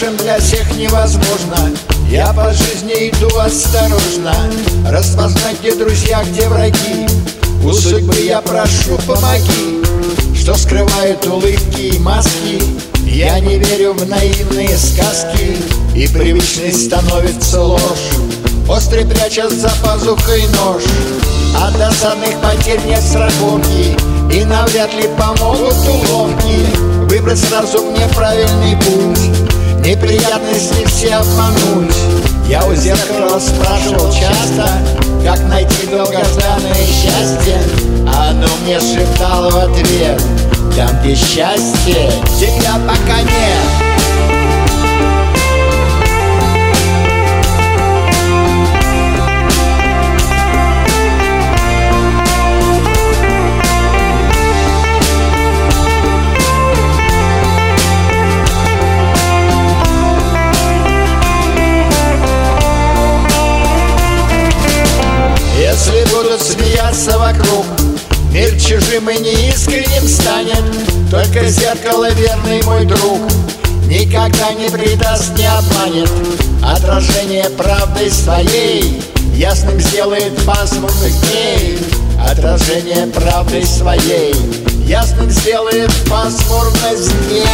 хорошим для всех невозможно. Я по жизни иду осторожно, распознать, где друзья, где враги. У судьбы я прошу, помоги, что скрывают улыбки и маски. Я не верю в наивные сказки, и привычной становится ложь. Острый прячет за пазухой нож, от досадных потерь нет страховки, и навряд ли помогут уловки. Выбрать сразу мне правильный путь, неприятности все обмануть. Я у зеркала спрашивал часто, как найти долгожданное счастье, а оно мне шептало в ответ: там, где счастье, тебя пока нет. Если будут смеяться вокруг, мир чужим и неискренним станет. Только зеркало, верный мой друг, никогда не предаст, не обманет. Отражение правды своей ясным сделает пасмурных дней. Отражение правды своей ясным сделает пасмурность дней.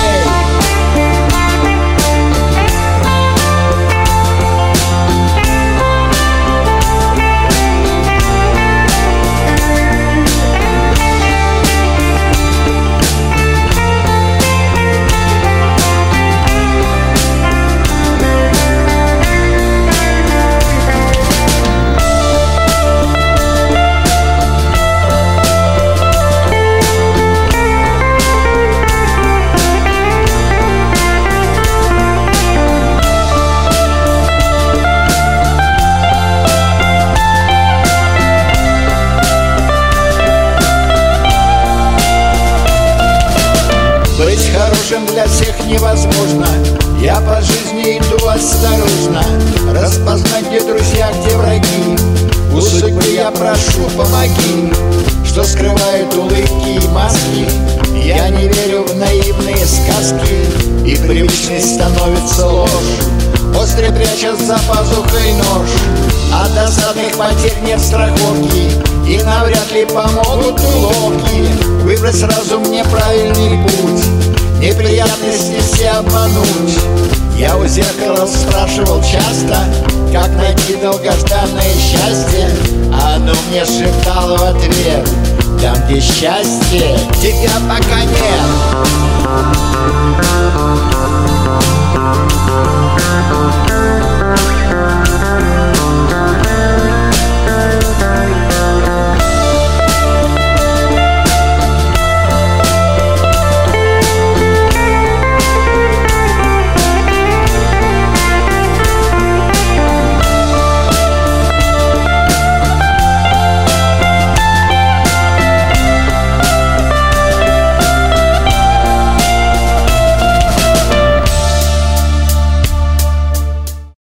Быть хорошим для всех невозможно. Я по жизни иду осторожно, распознать, где друзья, где враги. У судьбы я прошу, помоги, что скрывают улыбки и маски. Я не верю в наивные сказки, и привычной становится ложь. Острый прячет за пазухой нож, от досадных потерь нет страховки, и навряд ли помогут уловки. Выбрать сразу мне правильный путь, неприятности все обмануть. Я у зеркала спрашивал часто, как найти долгожданное счастье, а оно мне шептало в ответ: там, где счастье, тебя пока нет.